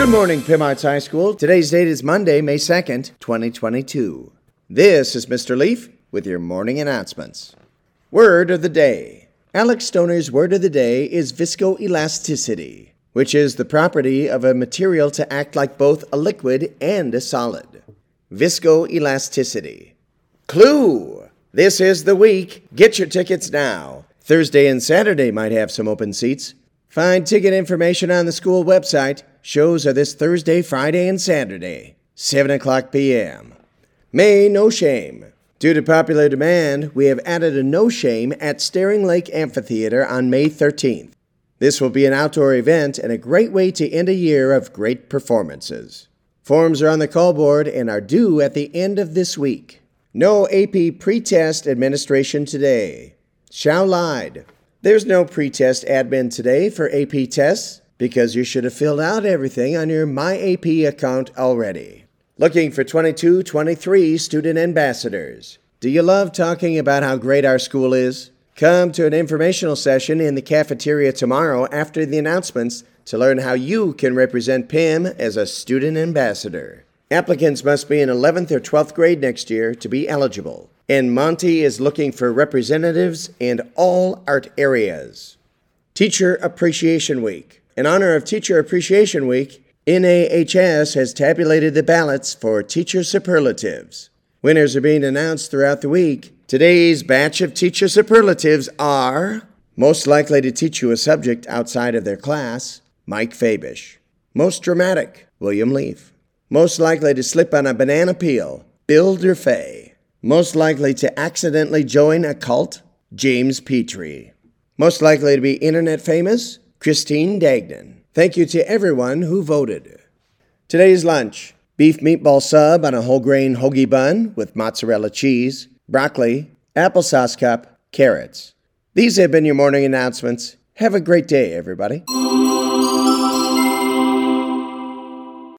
Good morning, Pim Arts High School. Today's date is Monday, May 2nd, 2022. This is Mr. Leaf with your morning announcements. Word of the day. Alex Stoner's word of the day is viscoelasticity, which is the property of a material to act like both a liquid and a solid. Viscoelasticity. Clue! This is the week. Get your tickets now. Thursday and Saturday might have some open seats. Find ticket information on the school website. Shows are this Thursday, Friday, and Saturday, 7 o'clock p.m. May No Shame. Due to popular demand, we have added a No Shame at Staring Lake Amphitheater on May 13th. This will be an outdoor event and a great way to end a year of great performances. Forms are on the call board and are due at the end of this week. No AP pretest administration today. Shao lied. There's no pretest admin today for AP tests because you should have filled out everything on your MyAP account already. Looking for 22-23 student ambassadors. Do you love talking about how great our school is? Come to an informational session in the cafeteria tomorrow after the announcements to learn how you can represent PIM as a student ambassador. Applicants must be in 11th or 12th grade next year to be eligible. And Monty is looking for representatives in all art areas. Teacher Appreciation Week. In honor of Teacher Appreciation Week, NAHS has tabulated the ballots for teacher superlatives. Winners are being announced throughout the week. Today's batch of teacher superlatives are most likely to teach you a subject outside of their class, Mike Fabish. Most dramatic, William Leaf. Most likely to slip on a banana peel, Bill Durfee. Most likely to accidentally join a cult, James Petrie. Most likely to be internet famous, Christine Dagnan. Thank you to everyone who voted. Today's lunch, beef meatball sub on a whole grain hoagie bun with mozzarella cheese, broccoli, applesauce cup, carrots. These have been your morning announcements. Have a great day, everybody.